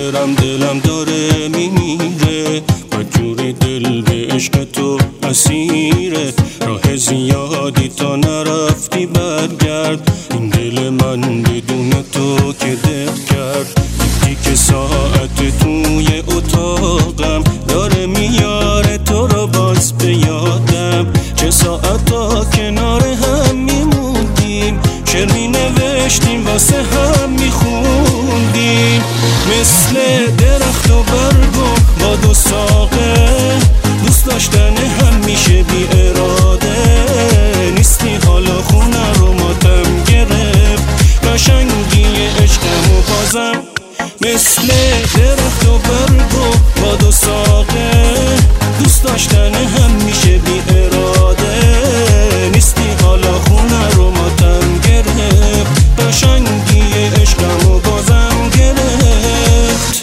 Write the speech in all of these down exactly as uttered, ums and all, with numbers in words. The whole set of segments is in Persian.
برم دلم داره میمیره، مجبوری دل به عشق تو اسیره. راه زیادی تا نرفتی برگرد، این دل من بدون تو که دق کرد. دیدی که ساعت توی اتاقم داره میاره تو رو باز به یادم. چه ساعتا کنار هم میموندیم، شعر می نوشتیم واسه هم میخوندیم. مثل درخت و برگ و باد و ساقه، دوست داشتن هم میشه بی اراده. نیستی حالا خونه رو ماتم گرفت، قشنگی عشقم و بازم. مثل درخت و برگ و باد و ساقه، دوست داشتن هم میشه بی اراده. نیستی حالا خونه رو ماتم گرفت، قشنگی عشقم و بازم گرفت.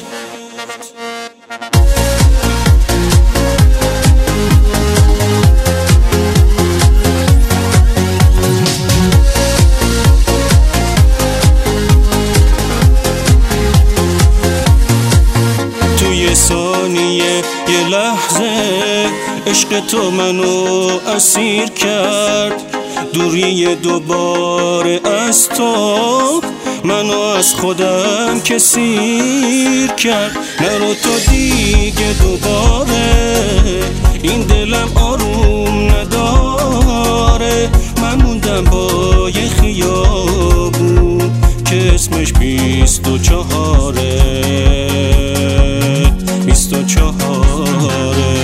توی ثانیه یه لحظه عشق تو منو اسیر کرد. دوری دوباره از تو منو از خودم کثیر کرد. نرو تو دیگه دوباره، این دلم آروم نداره. من موندم با یه خیابون که اسمش بیست و چهاره، بیست و چهاره.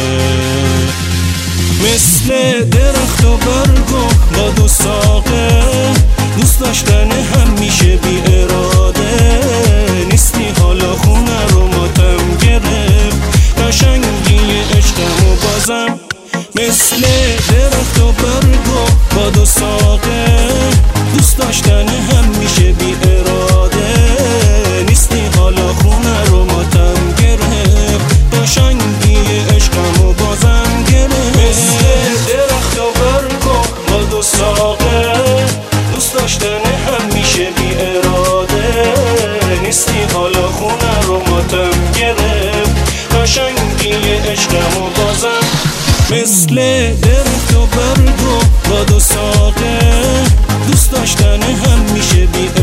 مثل درخت و برگ و باد و ساقه، دوست داشتن هم میشه بی اراده. نیستی حالا خونه رو ماتم گرفت، قشنگی عشقم و بازم. مثل درخت و برگ و باد و ساقه، دوست داشتن هم میشه بی اراده. نیستی حالا خونه رو ماتم گرفت، قشنگی عشقم و بازم گرفت. مثل درخت و برگ و باد و ساقه، دوست داشتن هم میشه بی اراده. نیستی حالا خونه رو ماتم گرفت، قشنگی عشقم و بازم. مثل درخت و برگ و باد و ساقه، دوست داشتن هم میشه بی